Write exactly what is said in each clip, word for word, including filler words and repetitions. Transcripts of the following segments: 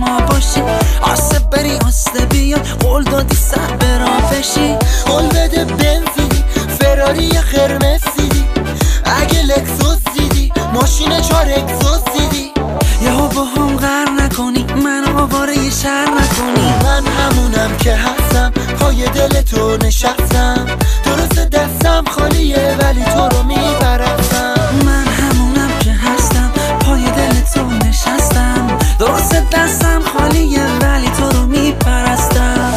ما باشی، آسه بری آسه بیای، قول دادی سر برا بشی. قول بده بنزیدی فراری قرمز دیدی، اگه لکسوس دیدی ماشین چار اکسوس دیدی. یهو با هم غر نکنی، من آواره یه شهر نکنی. من همونم که هستم، پای دل تو نشستم. درست دستم خالیه ولی تو رو میپرستم. من همونم که هستم، پای دل تو نشستم. درست دستم خالیه ولی تو رو میپرستم.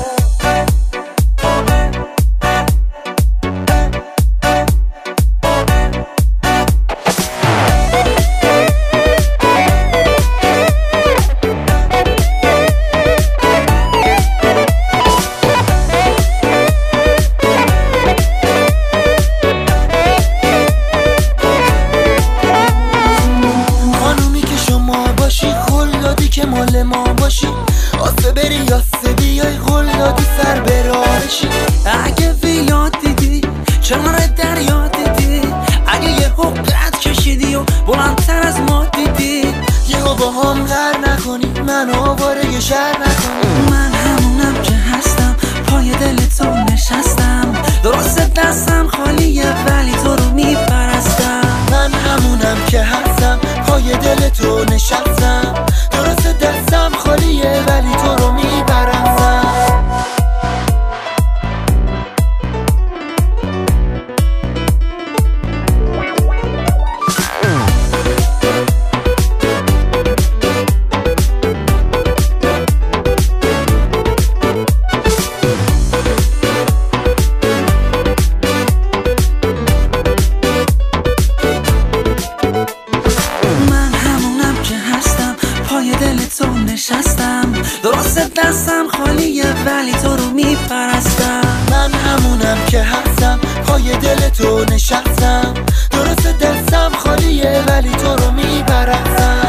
که مال ما باشی، آسه بری یاسه بیای، قول دادی سر برارشی. اگه ویلات دیدی کنار دریا دیدی، اگه یه حقت کشیدی و بلندتر از ما دیدی. یهو با هم غر نکنی، من آواره یه شهر نکنی. من همونم که هستم، پای دل تو نشستم. درست دستم خالیه ولی تو رو میپرستم. من همونم که هستم، پای دل تو نشستم. درست دستم خالیه ولی تو رو میپرستم. نشستم درست دستم خالیه ولی تو رو میپرستم. من همونم که هستم، پای دل تو نشستم. درست دستم خالیه ولی تو رو میپرستم.